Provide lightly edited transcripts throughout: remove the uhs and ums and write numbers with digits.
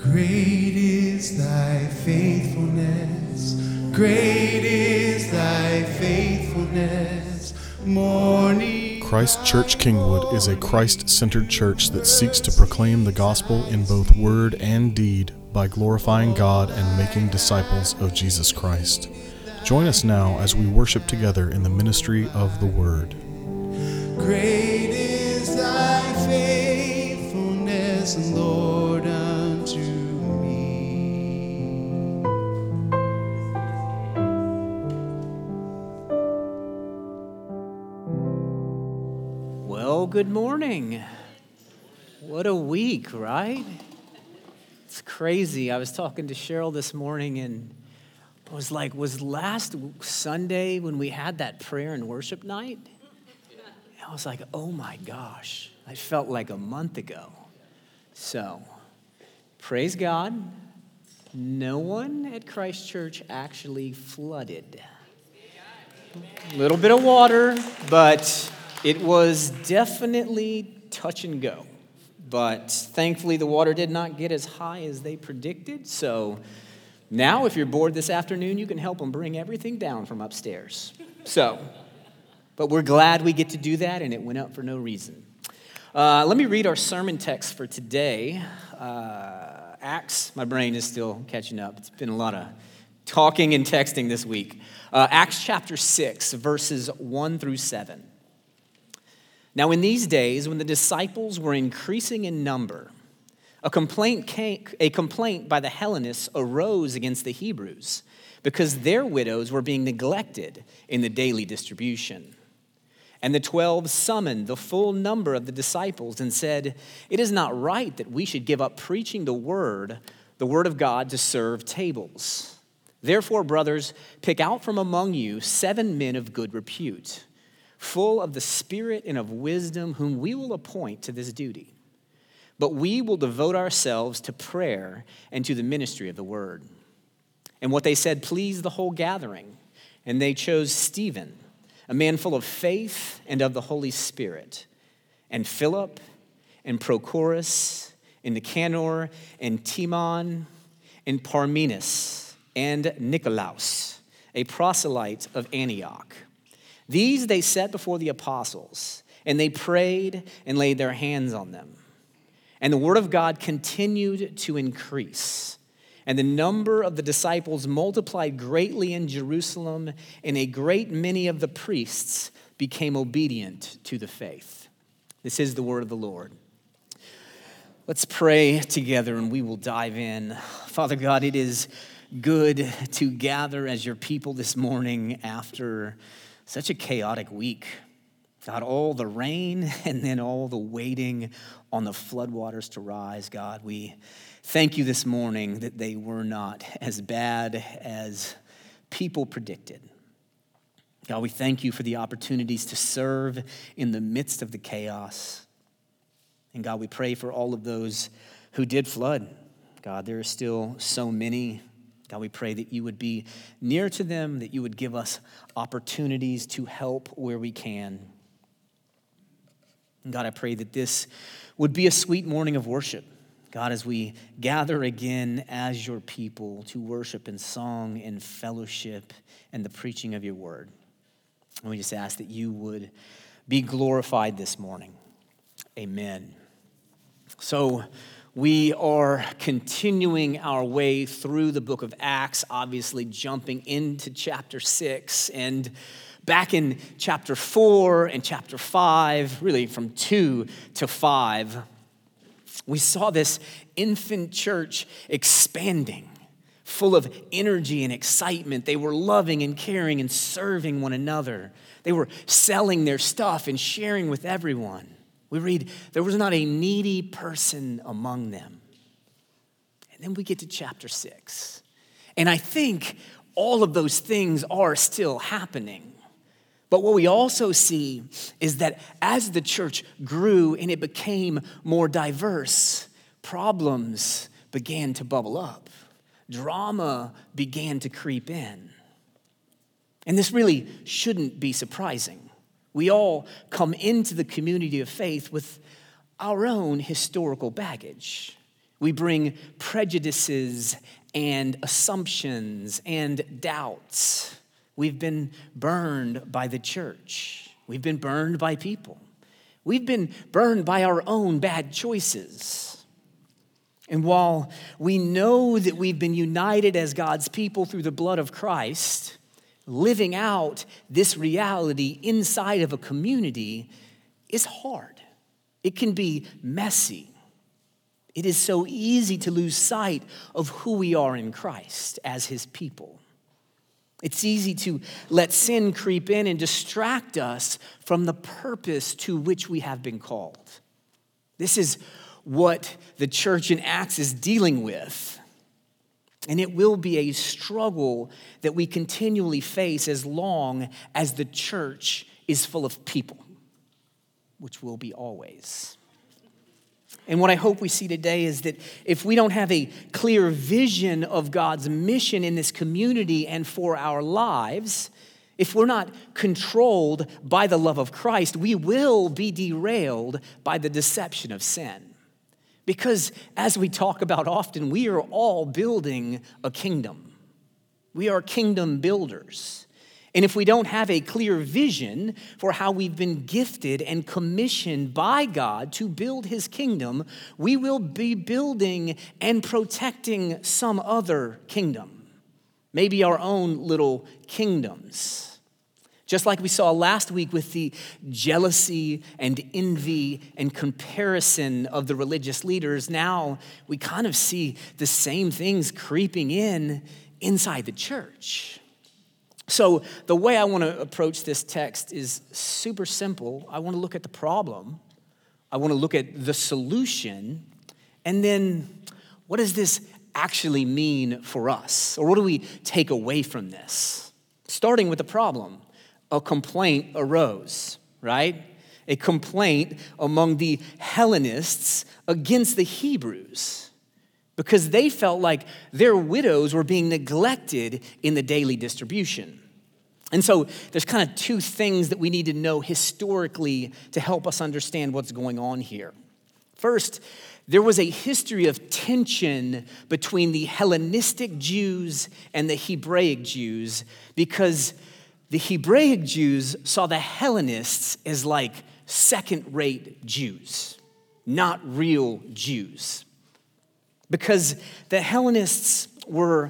Great is thy faithfulness. Great is thy faithfulness. Morning. Christ Church Kingwood is a Christ-centered church that seeks to proclaim the gospel in both word and deed by glorifying God and making disciples of Jesus Christ. Join us now as we worship together in the ministry of the Word. Great is thy faithfulness, Lord, unto me. Well, good morning. What a week, right? It's crazy. I was talking to Cheryl this morning and I was like, was last Sunday when we had that prayer and worship night? I was like, oh my gosh, I felt like a month ago. So, praise God, no one at Christ Church actually flooded. A little bit of water, but it was definitely touch and go. But thankfully, the water did not get as high as they predicted. So now, if you're bored this afternoon, you can help them bring everything down from upstairs. But we're glad we get to do that, and it went up for no reason. Let me read our sermon text for today. Acts, my brain is still catching up. It's been a lot of talking and texting this week. Acts chapter 6, verses 1 through 7. Now, in these days, when the disciples were increasing in number, a complaint by the Hellenists arose against the Hebrews because their widows were being neglected in the daily distribution. And the 12 summoned the full number of the disciples and said, "It is not right that we should give up preaching the word of God, to serve tables. Therefore, brothers, pick out from among you 7 men of good repute, full of the Spirit and of wisdom, whom we will appoint to this duty. But we will devote ourselves to prayer and to the ministry of the word." And what they said pleased the whole gathering. And they chose Stephen, a man full of faith and of the Holy Spirit, and Philip, and Prochorus, and Nicanor, and Timon, and Parmenas, and Nicolaus, a proselyte of Antioch. These they set before the apostles, and they prayed and laid their hands on them. And the word of God continued to increase. And the number of the disciples multiplied greatly in Jerusalem, and a great many of the priests became obedient to the faith. This is the word of the Lord. Let's pray together and we will dive in. Father God, it is good to gather as your people this morning after such a chaotic week. God, all the rain and then all the waiting on the floodwaters to rise. God, we thank you this morning that they were not as bad as people predicted. God, we thank you for the opportunities to serve in the midst of the chaos. And God, we pray for all of those who did flood. God, there are still so many. God, we pray that you would be near to them, that you would give us opportunities to help where we can. And God, I pray that this would be a sweet morning of worship. God, as we gather again as your people to worship in song and fellowship and the preaching of your word. And we just ask that you would be glorified this morning. Amen. So we are continuing our way through the book of Acts, obviously jumping into chapter 6. And back in chapter 4 and chapter 5, really from 2 to 5, we saw this infant church expanding, full of energy and excitement. They were loving and caring and serving one another. They were selling their stuff and sharing with everyone. We read, there was not a needy person among them. And then we get to chapter 6. And I think all of those things are still happening. But what we also see is that as the church grew and it became more diverse, problems began to bubble up. Drama began to creep in. And this really shouldn't be surprising. We all come into the community of faith with our own historical baggage. We bring prejudices and assumptions and doubts. We've been burned by the church. We've been burned by people. We've been burned by our own bad choices. And while we know that we've been united as God's people through the blood of Christ, living out this reality inside of a community is hard. It can be messy. It is so easy to lose sight of who we are in Christ as his people. It's easy to let sin creep in and distract us from the purpose to which we have been called. This is what the church in Acts is dealing with. And it will be a struggle that we continually face as long as the church is full of people, which will be always. And what I hope we see today is that if we don't have a clear vision of God's mission in this community and for our lives, if we're not controlled by the love of Christ, we will be derailed by the deception of sin. Because as we talk about often, we are all building a kingdom. We are kingdom builders. And if we don't have a clear vision for how we've been gifted and commissioned by God to build his kingdom, we will be building and protecting some other kingdom, maybe our own little kingdoms. Just like we saw last week with the jealousy and envy and comparison of the religious leaders, now we kind of see the same things creeping in inside the church. So the way I want to approach this text is super simple. I want to look at the problem. I want to look at the solution. And then what does this actually mean for us? Or what do we take away from this? Starting with the problem, a complaint arose, right? A complaint among the Hellenists against the Hebrews, because they felt like their widows were being neglected in the daily distribution. And so there's kind of two things that we need to know historically to help us understand what's going on here. First, there was a history of tension between the Hellenistic Jews and the Hebraic Jews, because the Hebraic Jews saw the Hellenists as like second-rate Jews, not real Jews. Because the Hellenists were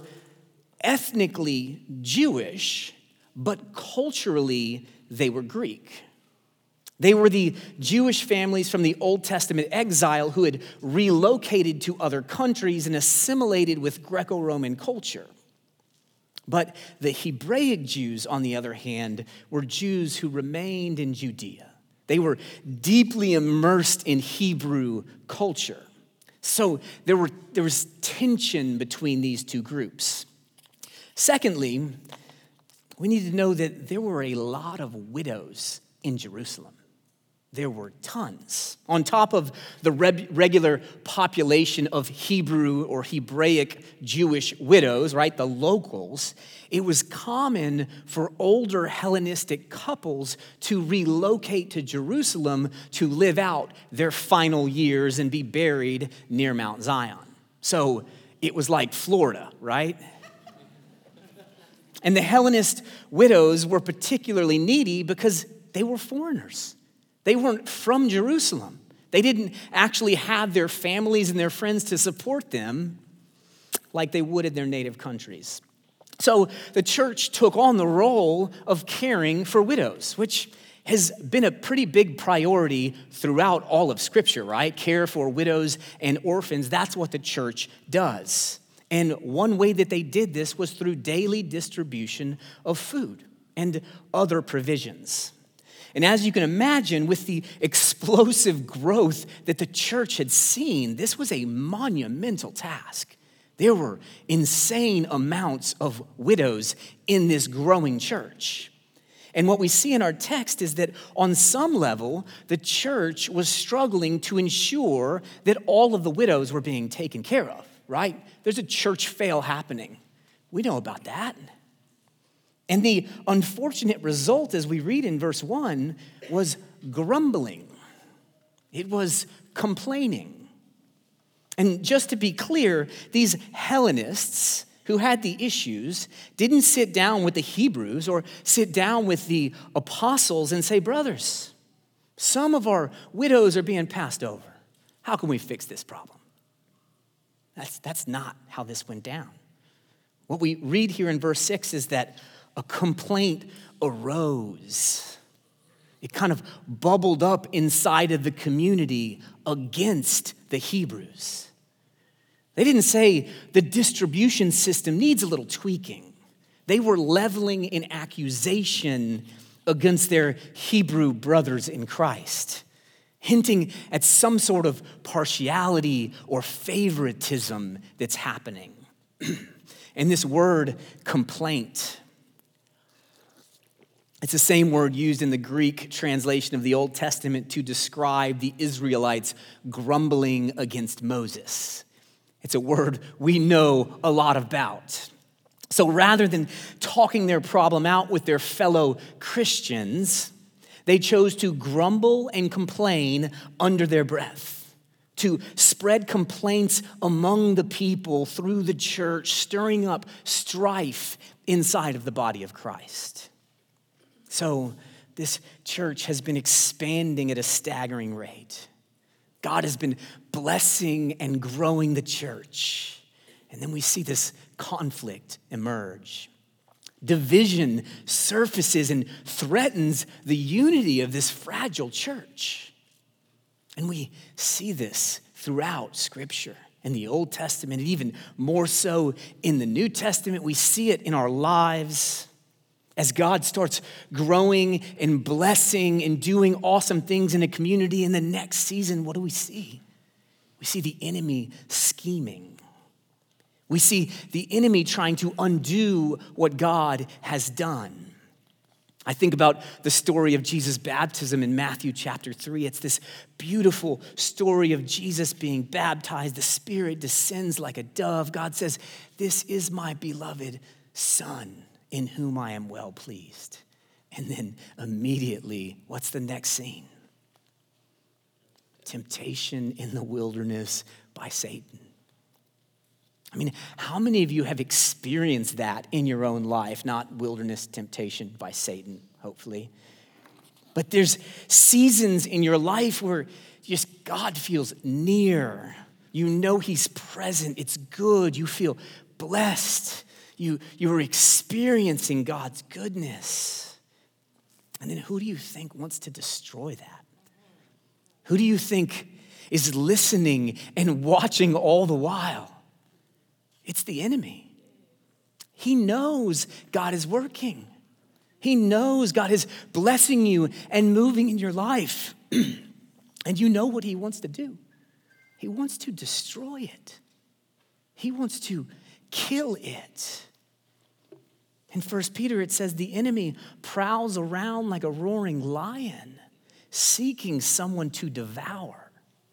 ethnically Jewish, but culturally they were Greek. They were the Jewish families from the Old Testament exile who had relocated to other countries and assimilated with Greco-Roman culture. But the Hebraic Jews, on the other hand, were Jews who remained in Judea. They were deeply immersed in Hebrew culture. So there was tension between these two groups. Secondly, we need to know that there were a lot of widows in Jerusalem. There were tons. On top of the regular population of Hebrew or Hebraic Jewish widows, right, the locals, it was common for older Hellenistic couples to relocate to Jerusalem to live out their final years and be buried near Mount Zion. So it was like Florida, right? And the Hellenist widows were particularly needy because they were foreigners. They weren't from Jerusalem. They didn't actually have their families and their friends to support them like they would in their native countries. So the church took on the role of caring for widows, which has been a pretty big priority throughout all of Scripture, right? Care for widows and orphans, that's what the church does. And one way that they did this was through daily distribution of food and other provisions. And as you can imagine, with the explosive growth that the church had seen, this was a monumental task. There were insane amounts of widows in this growing church. And what we see in our text is that on some level, the church was struggling to ensure that all of the widows were being taken care of, right? There's a church fail happening. We know about that. And the unfortunate result, as we read in verse 1, was grumbling. It was complaining. And just to be clear, these Hellenists who had the issues didn't sit down with the Hebrews or sit down with the apostles and say, brothers, some of our widows are being passed over. How can we fix this problem? That's not how this went down. What we read here in verse 6 is that a complaint arose. It kind of bubbled up inside of the community against the Hebrews. They didn't say the distribution system needs a little tweaking. They were leveling an accusation against their Hebrew brothers in Christ, hinting at some sort of partiality or favoritism that's happening. And this word, complaint, it's the same word used in the Greek translation of the Old Testament to describe the Israelites grumbling against Moses. It's a word we know a lot about. So rather than talking their problem out with their fellow Christians, they chose to grumble and complain under their breath, to spread complaints among the people through the church, stirring up strife inside of the body of Christ. So this church has been expanding at a staggering rate. God has been blessing and growing the church. And then we see this conflict emerge. Division surfaces and threatens the unity of this fragile church. And we see this throughout Scripture, in the Old Testament, and even more so in the New Testament. We see it in our lives. As God starts growing and blessing and doing awesome things in a community, in the next season, what do we see? We see the enemy scheming. We see the enemy trying to undo what God has done. I think about the story of Jesus' baptism in Matthew chapter 3. It's this beautiful story of Jesus being baptized. The Spirit descends like a dove. God says, "This is my beloved Son, in whom I am well pleased." And then immediately, what's the next scene? Temptation in the wilderness by Satan. I mean, how many of you have experienced that in your own life? Not wilderness temptation by Satan, hopefully. But there's seasons in your life where just God feels near. You know he's present. It's good. You feel blessed. You're experiencing God's goodness. And then who do you think wants to destroy that? Who do you think is listening and watching all the while? It's the enemy. He knows God is working. He knows God is blessing you and moving in your life. And you know what he wants to do. He wants to destroy it. He wants to kill it. In 1 Peter, it says the enemy prowls around like a roaring lion, seeking someone to devour.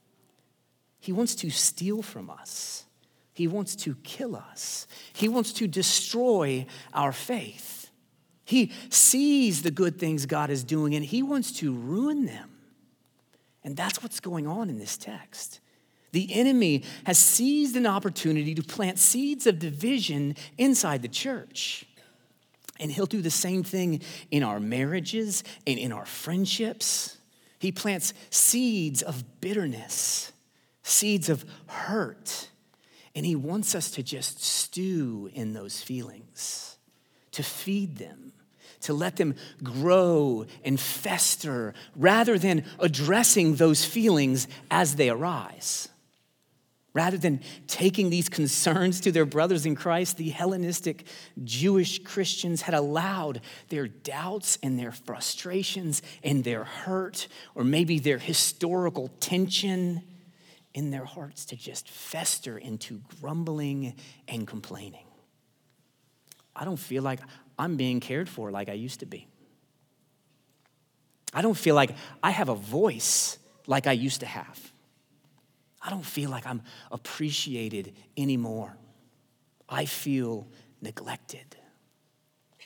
He wants to steal from us. He wants to kill us. He wants to destroy our faith. He sees the good things God is doing, and he wants to ruin them. And that's what's going on in this text. The enemy has seized an opportunity to plant seeds of division inside the church. And he'll do the same thing in our marriages and in our friendships. He plants seeds of bitterness, seeds of hurt. And he wants us to just stew in those feelings, to feed them, to let them grow and fester rather than addressing those feelings as they arise. Rather than taking these concerns to their brothers in Christ, the Hellenistic Jewish Christians had allowed their doubts and their frustrations and their hurt, or maybe their historical tension in their hearts, to just fester into grumbling and complaining. I don't feel like I'm being cared for like I used to be. I don't feel like I have a voice like I used to have. I don't feel like I'm appreciated anymore. I feel neglected.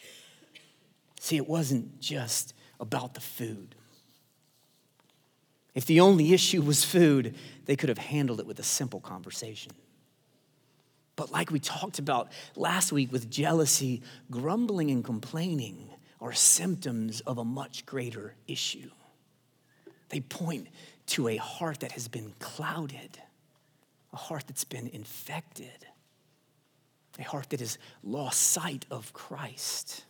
See, it wasn't just about the food. If the only issue was food, they could have handled it with a simple conversation. But like we talked about last week with jealousy, grumbling and complaining are symptoms of a much greater issue. They point to a heart that has been clouded, a heart that's been infected, a heart that has lost sight of Christ.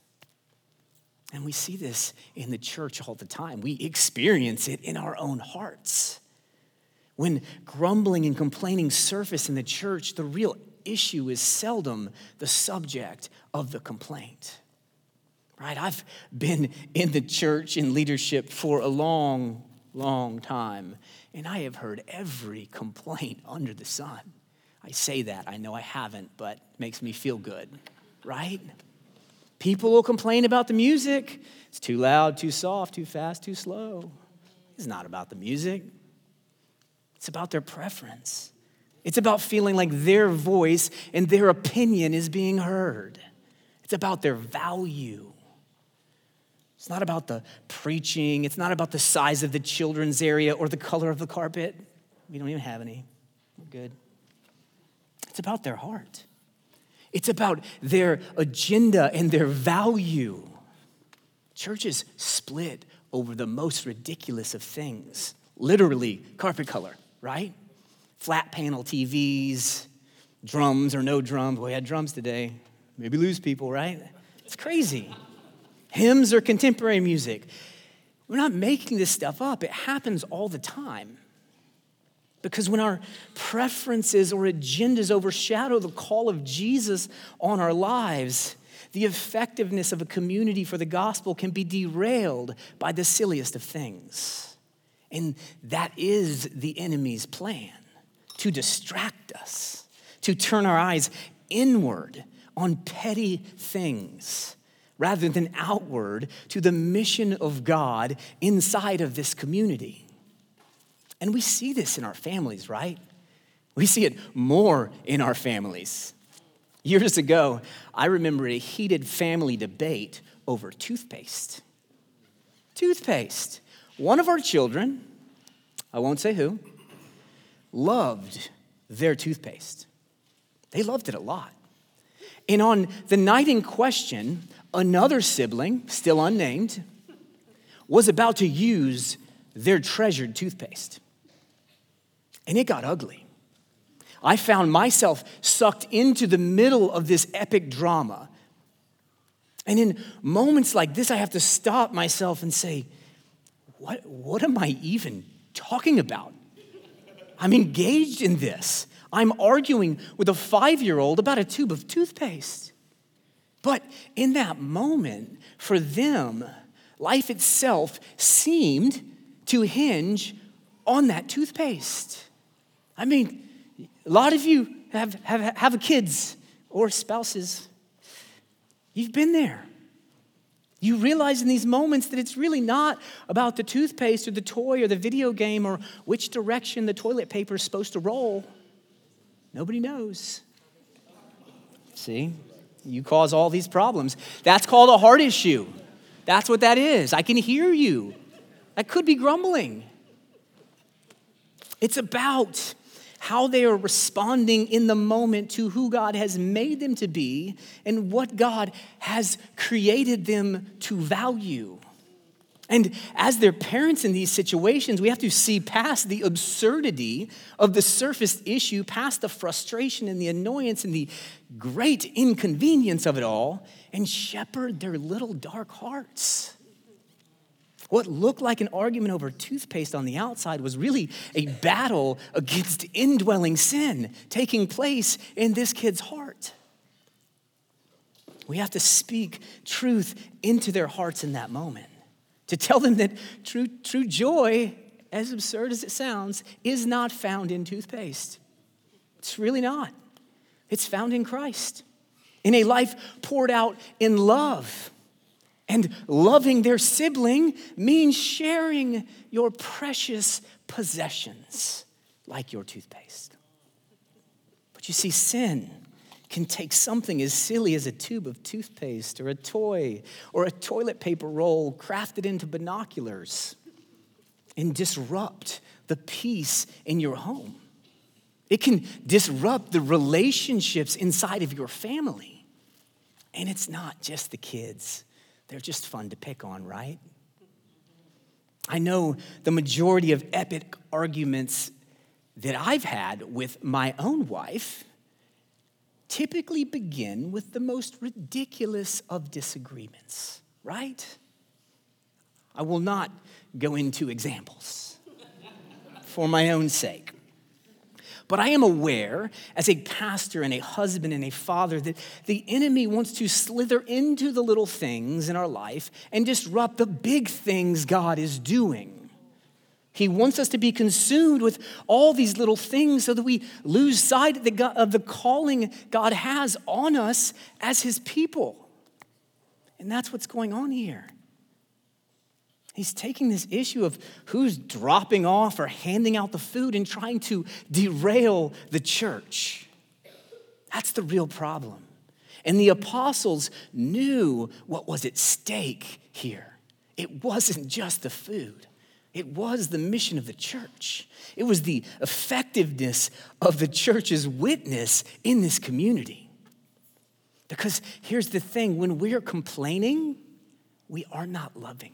And we see this in the church all the time. We experience it in our own hearts. When grumbling and complaining surface in the church, the real issue is seldom the subject of the complaint. Right? I've been in the church in leadership for a long time, and I have heard every complaint under the sun. I say that, I know I haven't, but it makes me feel good, right? People will complain about the music. It's too loud, too soft, too fast, too slow. It's not about the music. It's about their preference. It's about feeling like their voice and their opinion is being heard. It's about their value. It's not about the preaching. It's not about the size of the children's area or the color of the carpet. We don't even have any. We're good. It's about their heart. It's about their agenda and their value. Churches split over the most ridiculous of things. Literally, carpet color, right? Flat panel TVs, drums or no drums. We had drums today. Maybe lose people, right? It's crazy. Hymns or contemporary music. We're not making this stuff up. It happens all the time. Because when our preferences or agendas overshadow the call of Jesus on our lives, the effectiveness of a community for the gospel can be derailed by the silliest of things. And that is the enemy's plan, to distract us, to turn our eyes inward on petty things rather than outward to the mission of God inside of this community. And we see this in our families, right? We see it more in our families. Years ago, I remember a heated family debate over toothpaste. Toothpaste. One of our children, I won't say who, loved their toothpaste. They loved it a lot. And on the night in question, another sibling, still unnamed, was about to use their treasured toothpaste. And it got ugly. I found myself sucked into the middle of this epic drama. And in moments like this, I have to stop myself and say, what am I even talking about? I'm engaged in this. I'm arguing with a 5-year-old about a tube of toothpaste. But in that moment, for them, life itself seemed to hinge on that toothpaste. I mean, a lot of you have kids or spouses. You've been there. You realize in these moments that it's really not about the toothpaste or the toy or the video game or which direction the toilet paper is supposed to roll. Nobody knows. See? You cause all these problems. That's called a heart issue. That's what that is. I can hear you. That could be grumbling. It's about how they are responding in the moment to who God has made them to be and what God has created them to value. And as their parents in these situations, we have to see past the absurdity of the surface issue, past the frustration and the annoyance and the great inconvenience of it all, and shepherd their little dark hearts. What looked like an argument over toothpaste on the outside was really a battle against indwelling sin taking place in this kid's heart. We have to speak truth into their hearts in that moment, to tell them that true joy, as absurd as it sounds, is not found in toothpaste. It's really not. It's found in Christ, in a life poured out in love. And loving their sibling means sharing your precious possessions like your toothpaste. But you see, sin can take something as silly as a tube of toothpaste or a toy or a toilet paper roll crafted into binoculars and disrupt the peace in your home. It can disrupt the relationships inside of your family. And it's not just the kids. They're just fun to pick on, right? I know the majority of epic arguments that I've had with my own wife typically begin with the most ridiculous of disagreements, right? I will not go into examples for my own sake. But I am aware, as a pastor and a husband and a father, that the enemy wants to slither into the little things in our life and disrupt the big things God is doing. He wants us to be consumed with all these little things so that we lose sight of the calling God has on us as his people. And that's what's going on here. He's taking this issue of who's dropping off or handing out the food and trying to derail the church. That's the real problem. And the apostles knew what was at stake here. It wasn't just the food. It was the mission of the church. It was the effectiveness of the church's witness in this community. Because here's the thing, when we are complaining, we are not loving.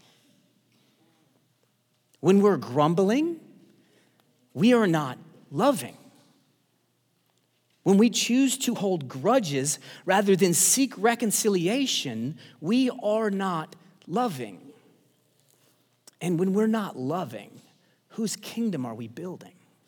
When we're grumbling, we are not loving. When we choose to hold grudges rather than seek reconciliation, we are not loving. And when we're not loving, whose kingdom are we building?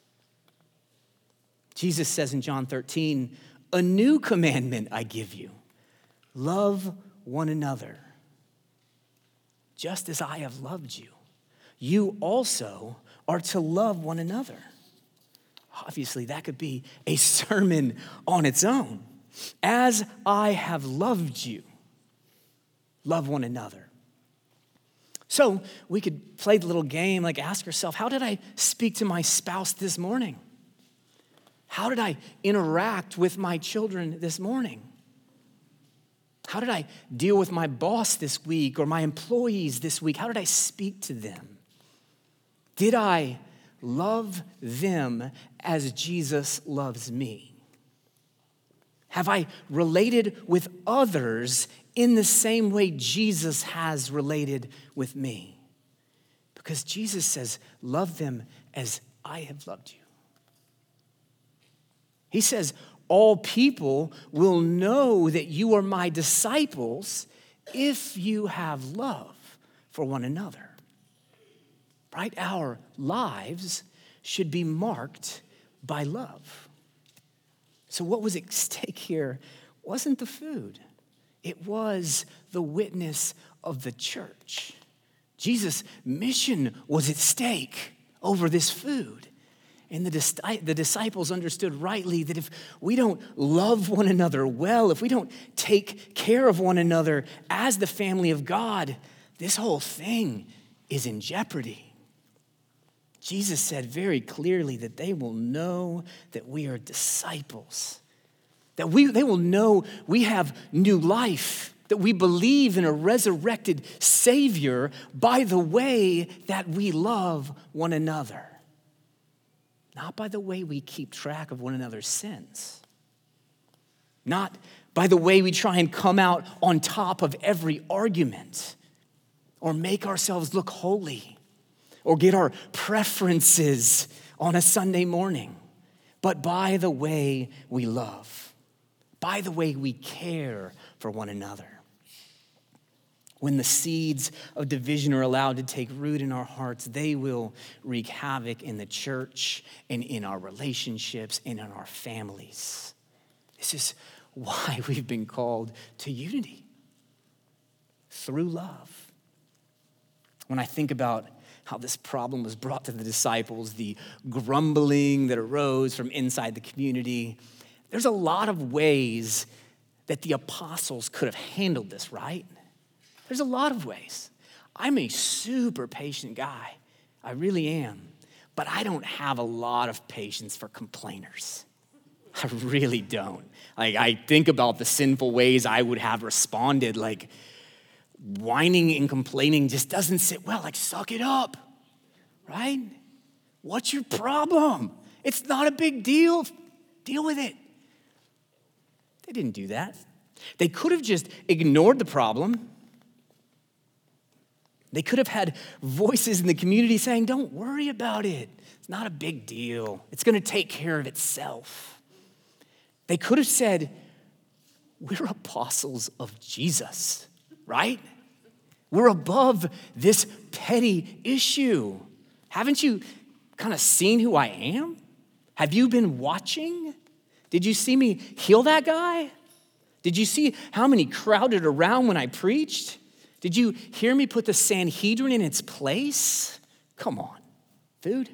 Jesus says in John 13, "A new commandment I give you, love one another, just as I have loved you. You also are to love one another." Obviously, that could be a sermon on its own. As I have loved you, love one another. So we could play the little game, like ask yourself, how did I speak to my spouse this morning? How did I interact with my children this morning? How did I deal with my boss this week or my employees this week? How did I speak to them? Did I love them as Jesus loves me? Have I related with others in the same way Jesus has related with me? Because Jesus says, love them as I have loved you. He says, all people will know that you are my disciples if you have love for one another. Right? Our lives should be marked by love. So what was at stake here wasn't the food. It was the witness of the church. Jesus' mission was at stake over this food. And the disciples understood rightly that if we don't love one another well, if we don't take care of one another as the family of God, this whole thing is in jeopardy. Jesus said very clearly that they will know that we are disciples, that they will know we have new life, that we believe in a resurrected Savior by the way that we love one another, not by the way we keep track of one another's sins, not by the way we try and come out on top of every argument or make ourselves look holy, or get our preferences on a Sunday morning, but by the way we love, by the way we care for one another. When the seeds of division are allowed to take root in our hearts, they will wreak havoc in the church and in our relationships and in our families. This is why we've been called to unity through love. When I think about how this problem was brought to the disciples, the grumbling that arose from inside the community, there's a lot of ways that the apostles could have handled this, right? There's a lot of ways. I'm a super patient guy. I really am. But I don't have a lot of patience for complainers. I really don't. I think about the sinful ways I would have responded, like, whining and complaining just doesn't sit well. Like, suck it up. right? What's your problem? It's not a big deal. Deal with it. They didn't do that. They could have just ignored the problem. They could have had voices in the community saying, don't worry about it. It's not a big deal. It's going to take care of itself. They could have said, we're apostles of Jesus, right? We're above this petty issue. Haven't you kind of seen who I am? Have you been watching? Did you see me heal that guy? Did you see how many crowded around when I preached? Did you hear me put the Sanhedrin in its place? Come on, dude.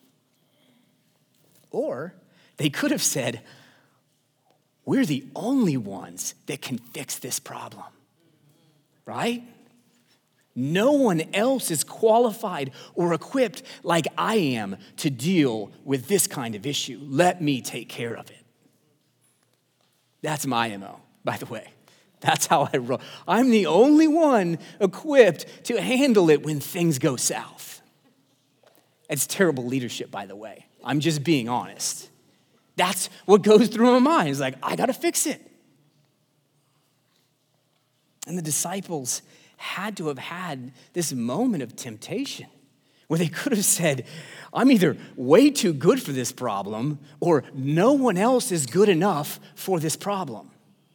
Or they could have said, we're the only ones that can fix this problem, right? No one else is qualified or equipped like I am to deal with this kind of issue. Let me take care of it. That's my MO, by the way. That's how I roll. I'm the only one equipped to handle it when things go south. It's terrible leadership, by the way. I'm just being honest. That's what goes through my mind. It's like, I got to fix it. And the disciples had to have had this moment of temptation where they could have said, I'm either way too good for this problem or no one else is good enough for this problem.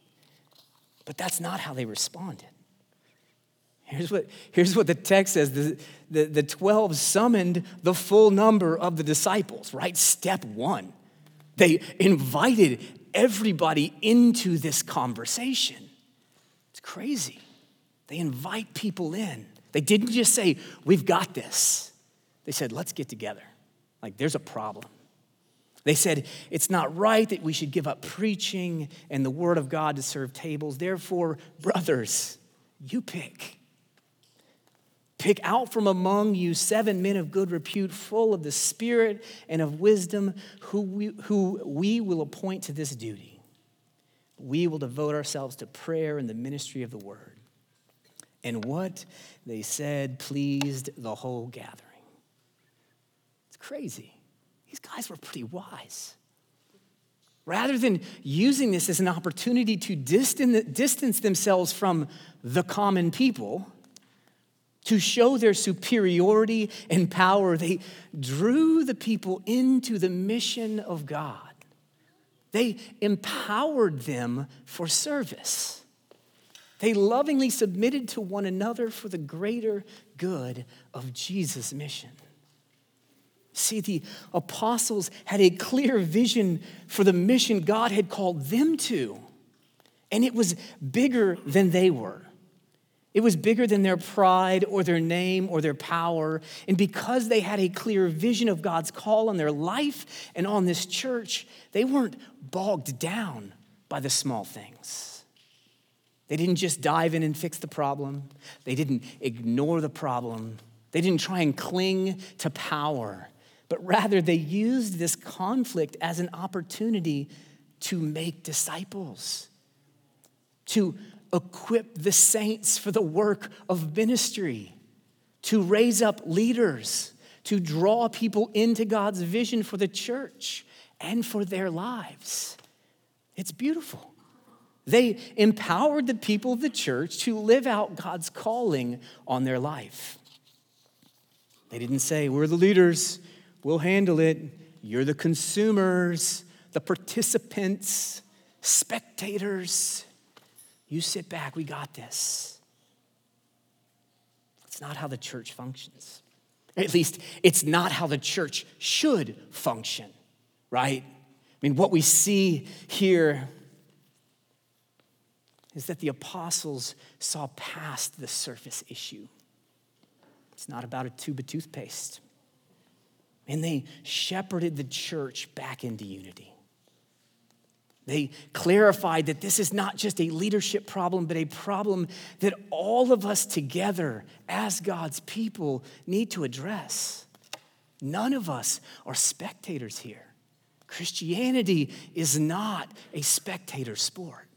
But that's not how they responded. Here's what the text says. The 12 summoned the full number of the disciples, right? Step one. They invited everybody into this conversation. It's crazy. They invite people in. They didn't just say, we've got this. They said, let's get together. Like, there's a problem. They said, it's not right that we should give up preaching and the word of God to serve tables. Therefore, brothers, you pick. Pick out from among you 7 men of good repute, full of the Spirit and of wisdom, who we will appoint to this duty. We will devote ourselves to prayer and the ministry of the word. And what they said pleased the whole gathering. It's crazy. These guys were pretty wise. Rather than using this as an opportunity to distance themselves from the common people, to show their superiority and power, they drew the people into the mission of God. They empowered them for service. They lovingly submitted to one another for the greater good of Jesus' mission. See, the apostles had a clear vision for the mission God had called them to, and it was bigger than they were. It was bigger than their pride or their name or their power. And because they had a clear vision of God's call on their life and on this church, they weren't bogged down by the small things. They didn't just dive in and fix the problem. They didn't ignore the problem. They didn't try and cling to power. But rather, they used this conflict as an opportunity to make disciples, to equip the saints for the work of ministry, to raise up leaders, to draw people into God's vision for the church and for their lives. It's beautiful. They empowered the people of the church to live out God's calling on their life. They didn't say, we're the leaders, we'll handle it. You're the consumers, the participants, spectators. You sit back, we got this. It's not how the church functions. At least, it's not how the church should function, right? I mean, what we see here is that the apostles saw past the surface issue. It's not about a tube of toothpaste. And they shepherded the church back into unity. They clarified that this is not just a leadership problem, but a problem that all of us together as God's people need to address. None of us are spectators here. Christianity is not a spectator sport.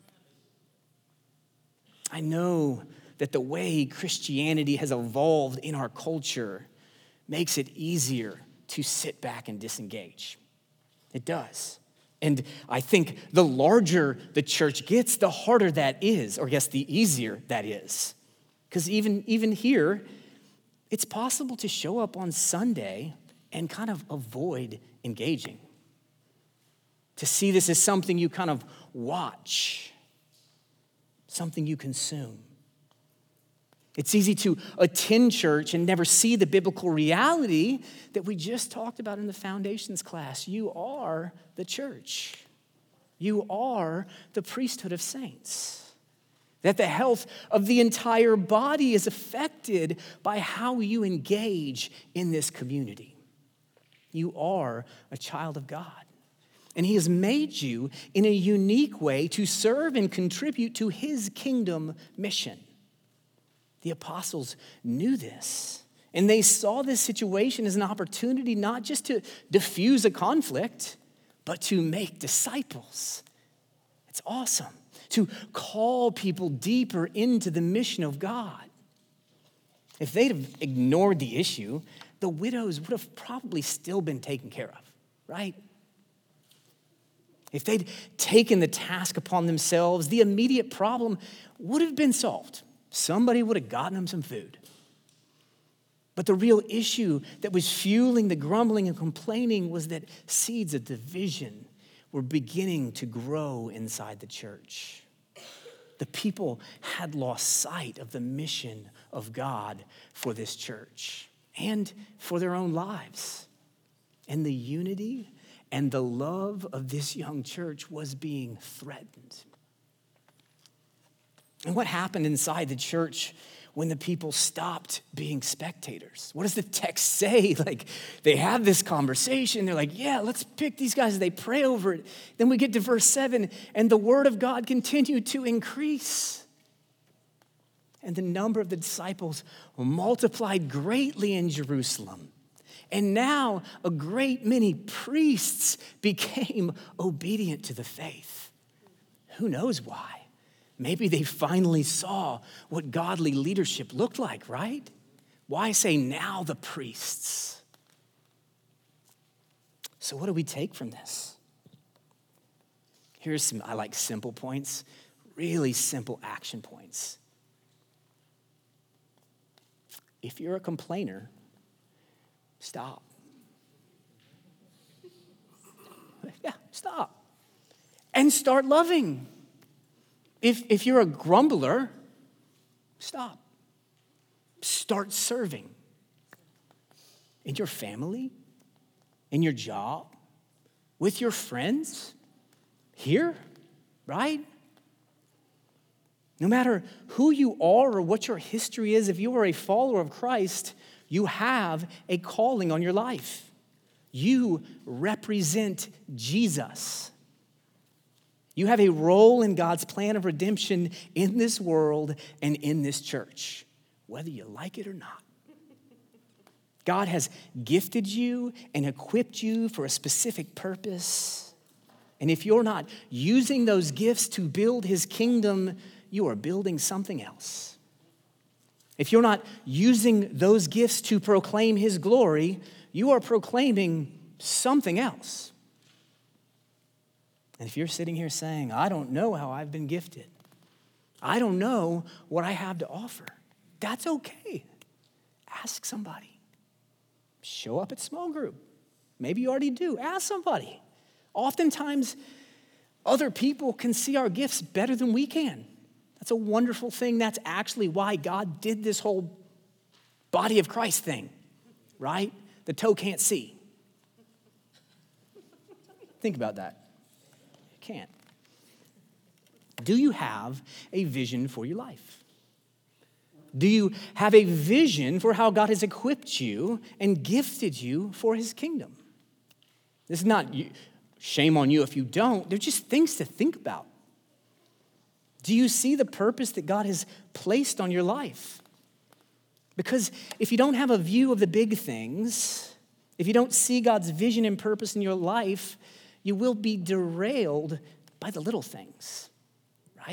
I know that the way Christianity has evolved in our culture makes it easier to sit back and disengage. It does. And I think the larger the church gets, the harder that is, or I guess the easier that is. Because even here, it's possible to show up on Sunday and kind of avoid engaging. To see this as something you kind of watch, something you consume. It's easy to attend church and never see the biblical reality that we just talked about in the foundations class. You are the church. You are the priesthood of saints. That the health of the entire body is affected by how you engage in this community. You are a child of God. And he has made you in a unique way to serve and contribute to his kingdom mission. The apostles knew this, and they saw this situation as an opportunity not just to diffuse a conflict, but to make disciples. It's awesome. To call people deeper into the mission of God. If they'd have ignored the issue, the widows would have probably still been taken care of, right? If they'd taken the task upon themselves, the immediate problem would have been solved. Somebody would have gotten them some food. But the real issue that was fueling the grumbling and complaining was that seeds of division were beginning to grow inside the church. The people had lost sight of the mission of God for this church and for their own lives. And the unity and the love of this young church was being threatened. And what happened inside the church when the people stopped being spectators? What does the text say? Like, they have this conversation. They're like, yeah, let's pick these guys. They pray over it. Then we get to verse 7, and the word of God continued to increase. And the number of the disciples multiplied greatly in Jerusalem. And now a great many priests became obedient to the faith. Who knows why? Maybe they finally saw what godly leadership looked like, right? Why say now the priests? So what do we take from this? Here's some, I like simple points, really simple action points. If you're a complainer, stop. Yeah, stop. And start loving. If you're a grumbler, stop. Start serving. In your family, in your job, with your friends, here, right? No matter who you are or what your history is, if you are a follower of Christ, you have a calling on your life. You represent Jesus. You have a role in God's plan of redemption in this world and in this church, whether you like it or not. God has gifted you and equipped you for a specific purpose. And if you're not using those gifts to build his kingdom, you are building something else. If you're not using those gifts to proclaim his glory, you are proclaiming something else. And if you're sitting here saying, I don't know how I've been gifted, I don't know what I have to offer, that's okay. Ask somebody. Show up at small group. Maybe you already do. Ask somebody. Oftentimes, other people can see our gifts better than we can. That's a wonderful thing. That's actually why God did this whole body of Christ thing, right? The toe can't see. Think about that. You can't. Do you have a vision for your life? Do you have a vision for how God has equipped you and gifted you for his kingdom? This is not shame on you if you don't. They're just things to think about. Do you see the purpose that God has placed on your life? Because if you don't have a view of the big things, if you don't see God's vision and purpose in your life, you will be derailed by the little things, right?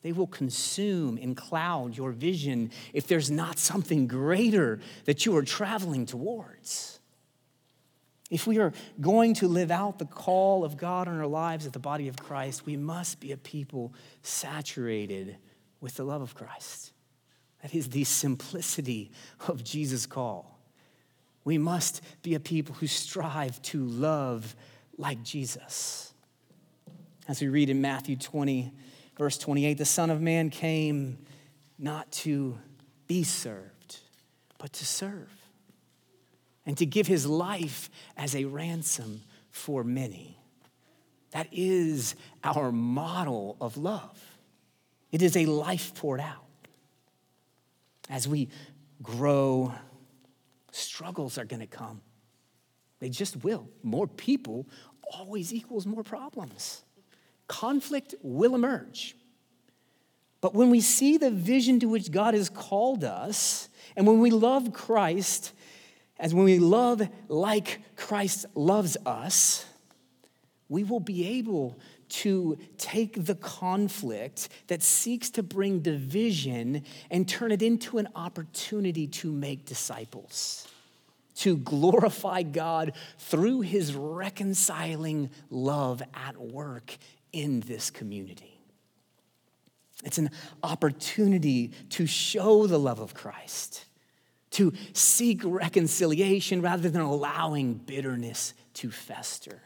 They will consume and cloud your vision if there's not something greater that you are traveling towards. If we are going to live out the call of God on our lives as the body of Christ, we must be a people saturated with the love of Christ. That is the simplicity of Jesus' call. We must be a people who strive to love like Jesus. As we read in Matthew 20, verse 28, the Son of Man came not to be served, but to serve, and to give his life as a ransom for many. That is our model of love. It is a life poured out. As we grow, struggles are going to come. They just will. More people always equals more problems. Conflict will emerge. But when we see the vision to which God has called us, and when we love Christ, as when we love like Christ loves us, we will be able to take the conflict that seeks to bring division and turn it into an opportunity to make disciples, to glorify God through his reconciling love at work in this community. It's an opportunity to show the love of Christ, to seek reconciliation rather than allowing bitterness to fester.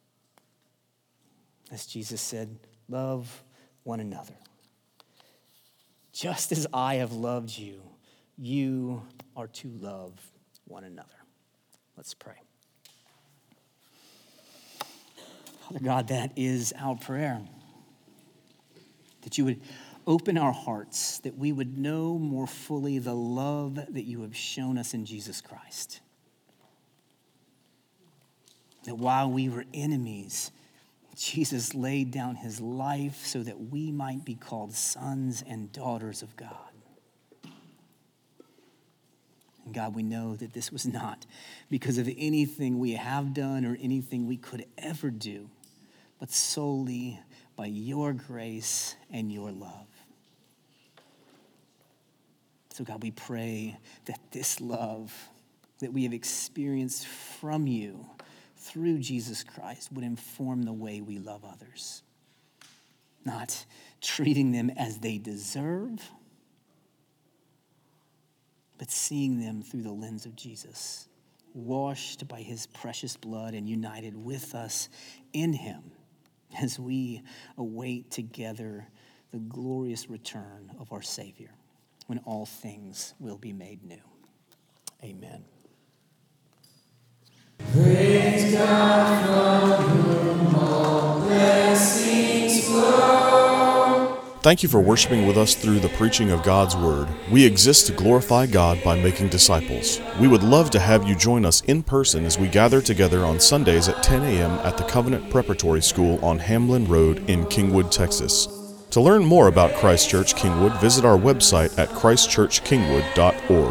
As Jesus said, love one another. Just as I have loved you, you are to love one another. Let's pray. Father God, that is our prayer. That you would open our hearts, that we would know more fully the love that you have shown us in Jesus Christ. That while we were enemies, Jesus laid down his life so that we might be called sons and daughters of God. And God, we know that this was not because of anything we have done or anything we could ever do, but solely by your grace and your love. So God, we pray that this love that we have experienced from you through Jesus Christ would inform the way we love others. Not treating them as they deserve, but seeing them through the lens of Jesus, washed by his precious blood and united with us in him as we await together the glorious return of our Savior, when all things will be made new. Amen. Praise God from whom all blessings flow. Thank you for worshiping with us through the preaching of God's Word. We exist to glorify God by making disciples. We would love to have you join us in person as we gather together on Sundays at 10 a.m. at the Covenant Preparatory School on Hamlin Road in Kingwood, Texas. To learn more about Christ Church Kingwood, visit our website at christchurchkingwood.org.